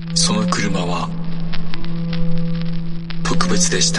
その車は特別でした。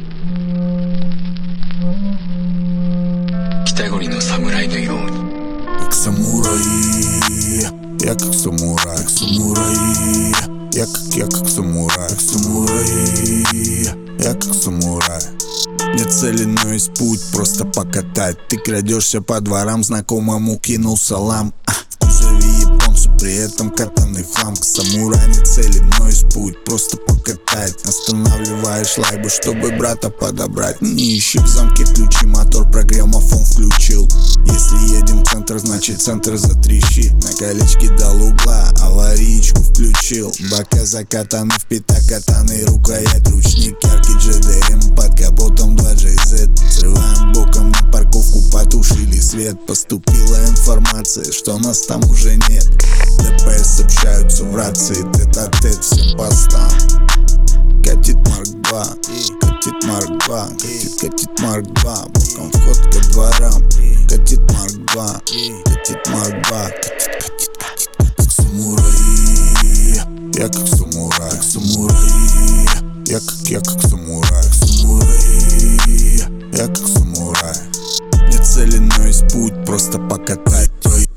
北国の侍のように。 Как самурай, я как самурай, как самурай, я как самурай, как самурай, я как самурай. Нет цели, но есть путь, просто покатать. Ты крадешься по дворам, знакомому кинул салам. В кузове японцу, при этом катанный фланг. Самурай нет цели, но есть путь, просто покатать. Останавливаешь лайбу, чтобы брата подобрать. Не ищи в замке ключи, мотор прогрел, мафон включил. Если едем в центр, значит центр затрещит. На колечке дал угла, аварийку включил. Бока закатаны, в пятак катаны, рукоять, ручник, яркий GDM, под капотом 2GZ. Срываем боком на парковку, потушили свет. Поступила информация, что нас там уже нет. ДПС общаются в рации, тет-а-тет всем постам. Катит Марк 2, катит Марк 2, катит Марк 2, боком вход ко дворам. Катит Марк 2, катит Марк 2, катит. Как самурай, я как самурай, как самурай, я как самурай, как самурай, я как самурай. Нет цели, но есть путь, просто покатать.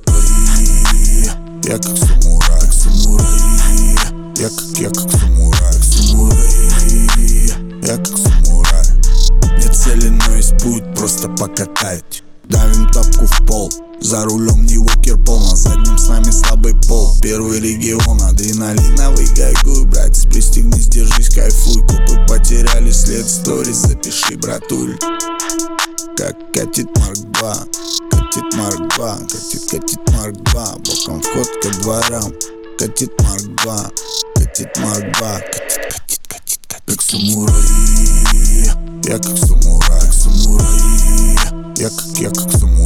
Я как самурай, как самурай, я как самурай, как самурай, я как самурай. Нет цели, но есть путь, просто покатать. Давим тапку в пол, за рулем не Уокер-Пол, на заднем с нами слабый пол. Первый регион, адреналиновый гайгуй, братец, пристегнись, держись, кайфуй. Копы потеряли след, сторис запиши, братуль. Как катит Марк 2, катит Марк 2, катит Марк 2, боком вход ко дворам. Катит Марк 2, катит Марк 2, катит. Как самурай, я как самурай, как самурай, я как самурай.